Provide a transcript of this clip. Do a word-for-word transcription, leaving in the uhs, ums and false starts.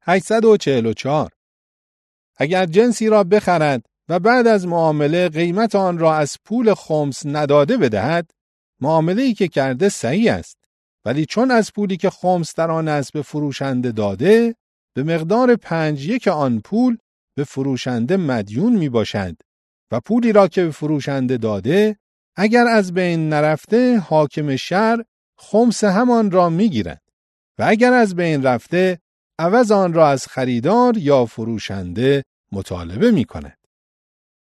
هشتصد و چهل و چهار. اگر جنسی را بخرد و بعد از معامله قیمت آن را از پول خمس نداده بدهد، معامله‌ای که کرده صحیح است، ولی چون از پولی که خمس در آن است به فروشنده داده، به مقدار پنج یک آن پول به فروشنده مدیون می باشد و پولی را که به فروشنده داده اگر از بین نرفته حاکم شهر خمس همان را می گیرد و اگر از بین رفته عوض آن را از خریدار یا فروشنده مطالبه می کند.